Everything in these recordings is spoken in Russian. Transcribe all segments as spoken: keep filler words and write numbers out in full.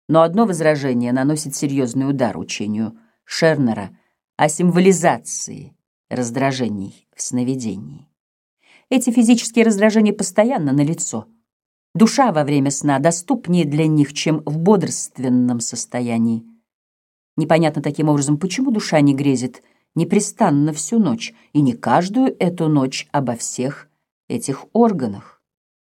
Но одно возражение наносит серьезный удар учению Шернера о символизации раздражений в сновидении. Эти физические раздражения постоянно налицо. Душа во время сна доступнее для них, чем в бодрственном состоянии. Непонятно таким образом, почему душа не грезит непрестанно всю ночь, и не каждую эту ночь обо всех этих органах.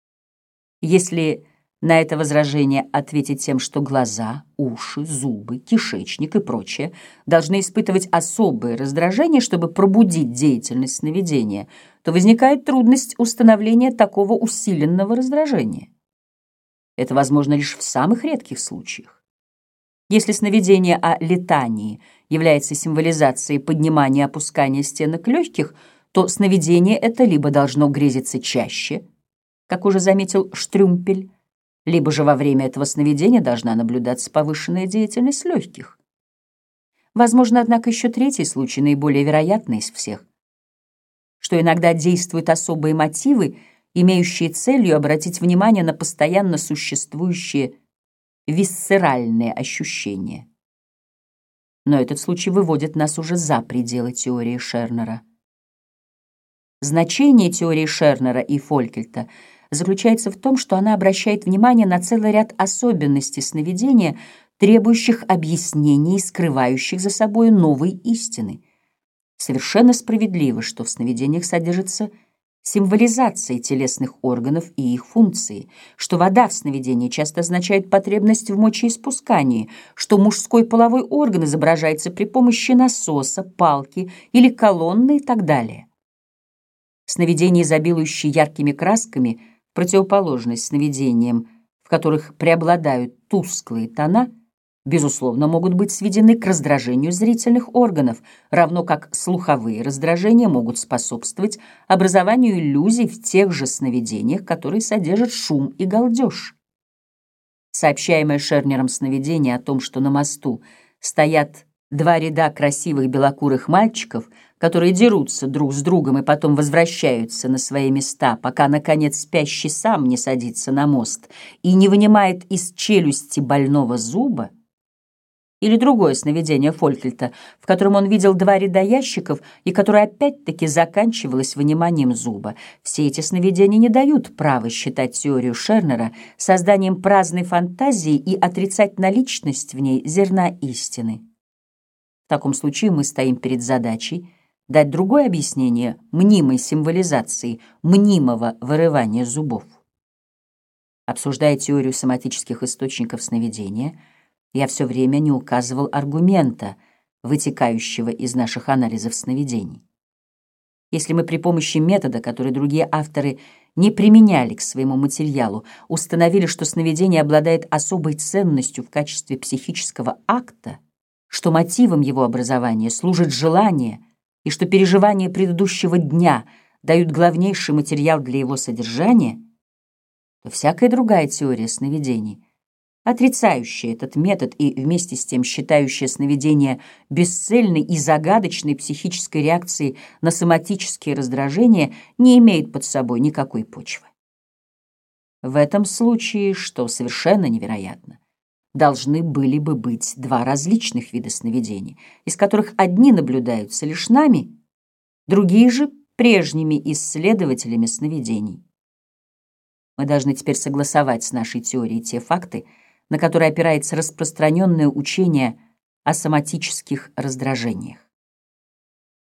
Если на это возражение ответить тем, что глаза, уши, зубы, кишечник и прочее должны испытывать особые раздражения, чтобы пробудить деятельность сновидения, то возникает трудность установления такого усиленного раздражения. Это возможно лишь в самых редких случаях. Если сновидение о летании является символизацией поднимания и опускания стенок легких, то сновидение это либо должно грезиться чаще, как уже заметил Штрюмпель, либо же во время этого сновидения должна наблюдаться повышенная деятельность легких. Возможно, однако, еще третий случай, наиболее вероятный из всех, что иногда действуют особые мотивы, имеющие целью обратить внимание на постоянно существующие висцеральные ощущения. Но этот случай выводит нас уже за пределы теории Шернера. Значение теории Шернера и Фолькельта заключается в том, что она обращает внимание на целый ряд особенностей сновидения, требующих объяснений и скрывающих за собой новые истины. Совершенно справедливо, что в сновидениях содержится символизация телесных органов и их функции, что вода в сновидении часто означает потребность в мочеиспускании, что мужской половой орган изображается при помощи насоса, палки или колонны и так далее. Сновидения, изобилующие яркими красками, в противоположность сновидениям, в которых преобладают тусклые тона, безусловно, могут быть сведены к раздражению зрительных органов, равно как слуховые раздражения могут способствовать образованию иллюзий в тех же сновидениях, которые содержат шум и галдеж. Сообщаемое Шернером сновидение о том, что на мосту стоят два ряда красивых белокурых мальчиков, которые дерутся друг с другом и потом возвращаются на свои места, пока, наконец, спящий сам не садится на мост и не вынимает из челюсти больного зуба, или другое сновидение Фолькельта, в котором он видел два ряда ящиков и которое опять-таки заканчивалось выниманием зуба. Все эти сновидения не дают права считать теорию Шернера созданием праздной фантазии и отрицать наличность в ней зерна истины. В таком случае мы стоим перед задачей дать другое объяснение мнимой символизации, мнимого вырывания зубов. Обсуждая теорию соматических источников сновидения, я все время не указывал аргумента, вытекающего из наших анализов сновидений. Если мы при помощи метода, который другие авторы не применяли к своему материалу, установили, что сновидение обладает особой ценностью в качестве психического акта, что мотивом его образования служит желание и что переживания предыдущего дня дают главнейший материал для его содержания, то всякая другая теория сновидений, отрицающая этот метод и вместе с тем считающая сновидение бесцельной и загадочной психической реакцией на соматические раздражения, не имеет под собой никакой почвы. В этом случае, что совершенно невероятно, должны были бы быть два различных вида сновидений, из которых одни наблюдаются лишь нами, другие же прежними исследователями сновидений. Мы должны теперь согласовать с нашей теорией те факты, на которые опирается распространенное учение о соматических раздражениях.